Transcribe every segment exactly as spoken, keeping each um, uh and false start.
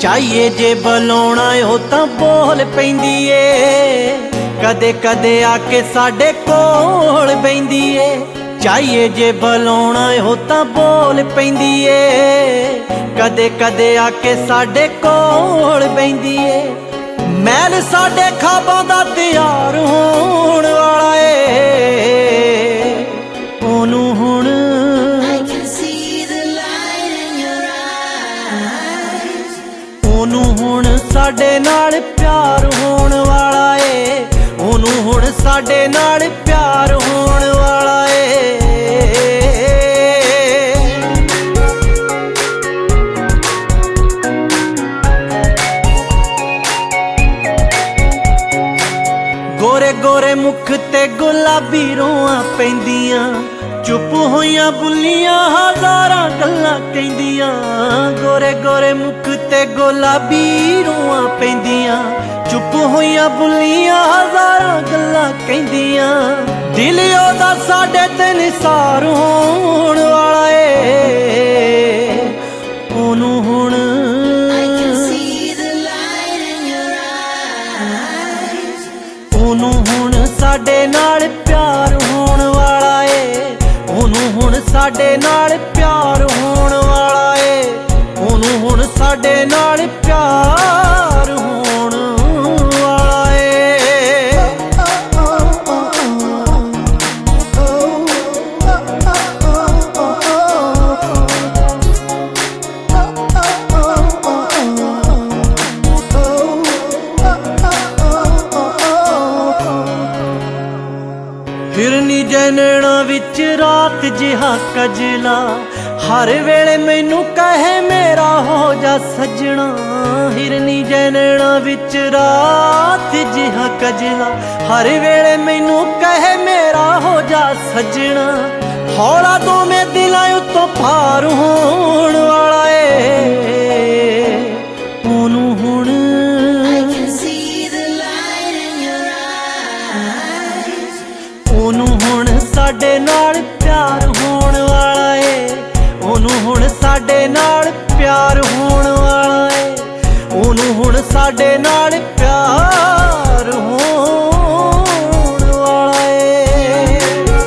चाहिए जे बुलाउणा ओ तां बोल पैंदी ए, कदे कदे आके साडे कोल बैंदी ए। चाहिए जे बुलाउणा ओ तां बोल पैंदी ए, कदे कदे आके साडे कोल बैंदी ए। मैल साडे खाबां दा तैयार होण वाला ए, ओनू हुण ओनू हुण साडे नाल प्यार होण वाला ए, ओनू हुण साडे नाल प्यार होण वाला ए। गोरे गोरे मुख ते गुलाबी रोआं पैंदियां, चुप होइयां बुलियां हज़ारां गल्लां कहिंदियां। गोरे गोरे मुख ते गुलाबी रोआं पैंदियां, चुप होइयां बुलियां हज़ारां गल्लां कहिंदियां। दिल ओदा साडे ते निसार होण वाला ए, ओनू हुण ओनू हुण साडे नाल प्यार होण वाला ए, ओनू हुण साडे नाल प्यार होण वाला ए, ओनू हुण साडे नाल प्यार होण वाला ए। हिरनी जनना विच रात जिहा कजला, हर वेले मैनू कहे मेरा हो जा सजना। हिरनी जनना विच रात जिहा कजला, हर वेले मैनू कहे मेरा हो जा सजना। हौला तो मैं दिलां उत्तों पार होण वाला ए, ओनू हुण ओनू हुण साडे नाल प्यार होण वाला ए, ओनू हुण साडे नाल प्यार होण वाला ए, ओनू हुण साडे नाल प्यार होण वाला ए।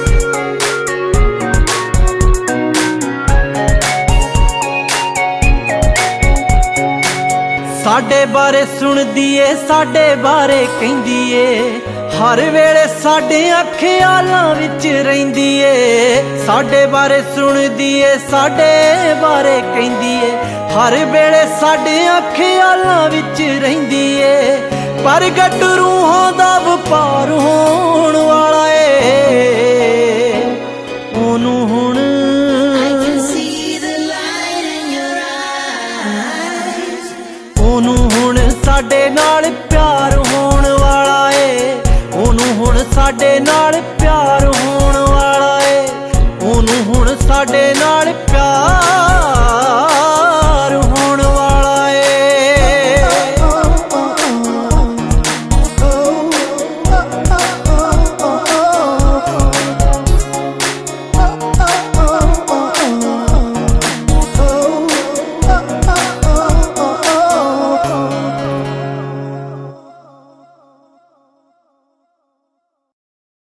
साडे बारे सुणदी ए, साडे बारे कहिंदी ए, हर वेले साडे ख्यालां विच रहिंदी ए। साडे बारे सुणदी ए, साडे बारे कहिंदी ए, हर वेले साडे ख्यालां विच रहिंदी ए। प्रगट रूहां दा वपार होण वाला ए, ओनू हुण ओनू हुण साडे नाल प्यार होण वाला ए, ओनू हुण साडे नाल